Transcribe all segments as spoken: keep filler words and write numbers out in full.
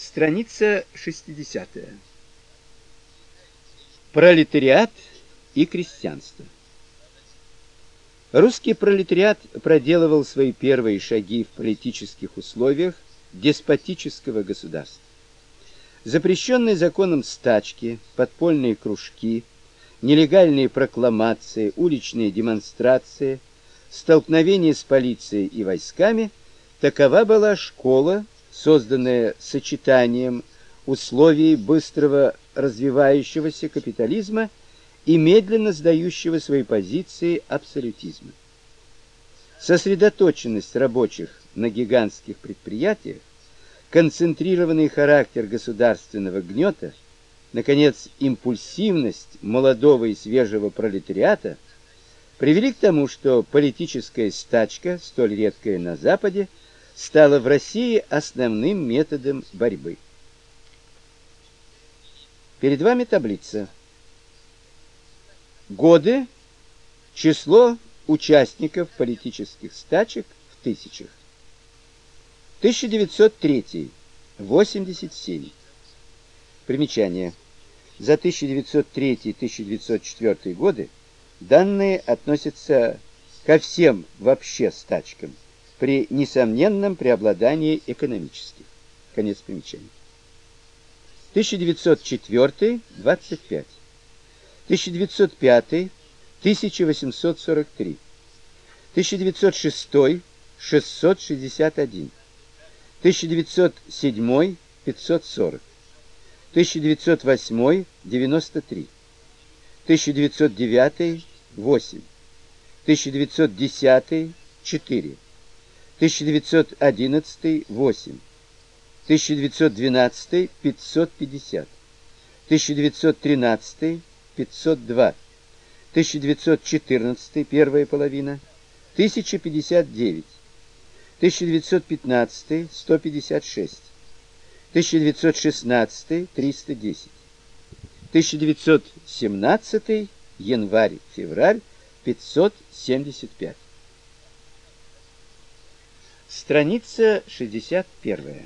Страница шестидесятая. Пролетариат и крестьянство. Русский пролетариат проделывал свои первые шаги в политических условиях деспотического государства. Запрещенные законом стачки, подпольные кружки, нелегальные прокламации, уличные демонстрации, столкновения с полицией и войсками – такова была школа, созданная сочетанием условий быстрого развивающегося капитализма и медленно сдающего свои позиции абсолютизма. Сосредоточенность рабочих на гигантских предприятиях, концентрированный характер государственного гнета, наконец, импульсивность молодого и свежего пролетариата привели к тому, что политическая стачка, столь редкая на Западе, стала в России основным методом борьбы. Перед вами таблица. Годы, число участников политических стачек в тысячах. тысяча девятьсот третий – восемьдесят семь. Примечание. За тысяча девятьсот третий — тысяча девятьсот четвёртый годы данные относятся ко всем вообще стачкам при несомненном преобладании экономических. Конец примечания. тысяча девятьсот четвёртый – двадцать пять. тысяча девятьсот пятый – тысяча восемьсот сорок три. тысяча девятьсот шестой – шестьсот шестьдесят один. тысяча девятьсот седьмой – пятьсот сорок. тысяча девятьсот восьмой – девяносто три. тысяча девятьсот девятый – восемь. тысяча девятьсот десятый – четыре. тысяча девятьсот одиннадцатый – восемь. тысяча девятьсот двенадцатый – пятьсот пятьдесят. тысяча девятьсот тринадцатый – пятьсот два. тысяча девятьсот четырнадцатый – первая половина, тысяча пятьдесят девять. тысяча девятьсот пятнадцатый – сто пятьдесят шесть. тысяча девятьсот шестнадцатый – триста десять. тысяча девятьсот семнадцатый – январь-февраль – пятьсот семьдесят пять. Страница шестьдесят первая.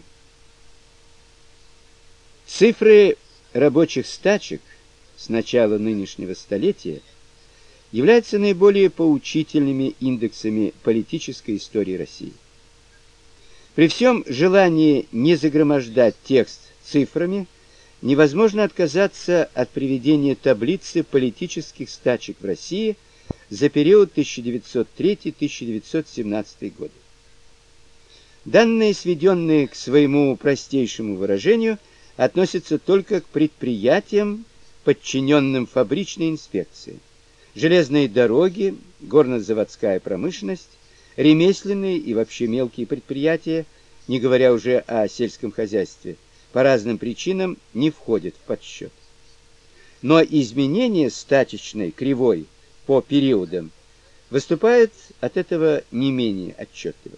Цифры рабочих стачек с начала нынешнего столетия являются наиболее поучительными индексами политической истории России. При всем желании не загромождать текст цифрами, невозможно отказаться от приведения таблицы политических стачек в России за период тысяча девятьсот третий — тысяча девятьсот семнадцатый годы. Данные, сведенные к своему простейшему выражению, относятся только к предприятиям, подчиненным фабричной инспекции. Железные дороги, горно-заводская промышленность, ремесленные и вообще мелкие предприятия, не говоря уже о сельском хозяйстве, по разным причинам не входят в подсчет. Но изменение стачечной кривой по периодам выступает от этого не менее отчетливо.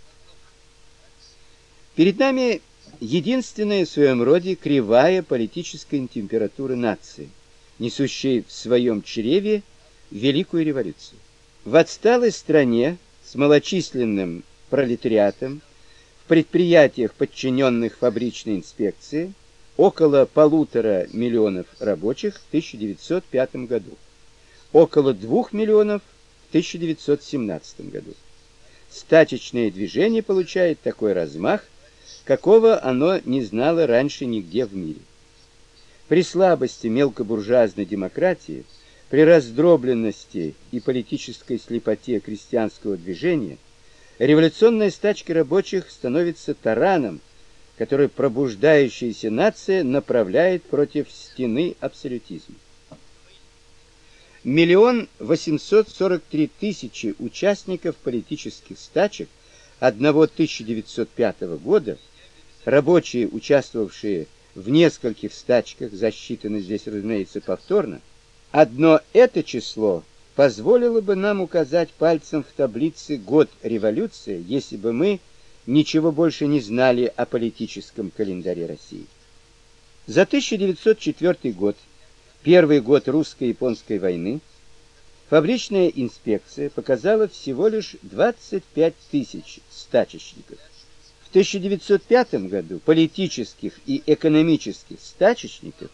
Перед нами единственная в своем роде кривая политической температуры нации, несущей в своем чреве Великую революцию. В отсталой стране с малочисленным пролетариатом, в предприятиях, подчиненных фабричной инспекции, около полутора миллионов рабочих в тысяча девятьсот пятом году, около двух миллионов в тысяча девятьсот семнадцатом году. Стачечное движение получает такой размах, какого оно не знало раньше нигде в мире. При слабости мелкобуржуазной демократии, при раздробленности и политической слепоте крестьянского движения, революционная стачка рабочих становится тараном, который пробуждающаяся нация направляет против стены абсолютизма. Миллион восемьсот сорок три тысячи участников политических стачек одного тысяча девятьсот пятого года, рабочие, участвовавшие в нескольких стачках, засчитаны здесь, разумеется, повторно, одно это число позволило бы нам указать пальцем в таблице год революции, если бы мы ничего больше не знали о политическом календаре России. За тысяча девятьсот четвёртый год, первый год русско-японской войны, фабричная инспекция показала всего лишь двадцать пять тысяч стачечников. В тысяча девятьсот пятом году политических и экономических стачечников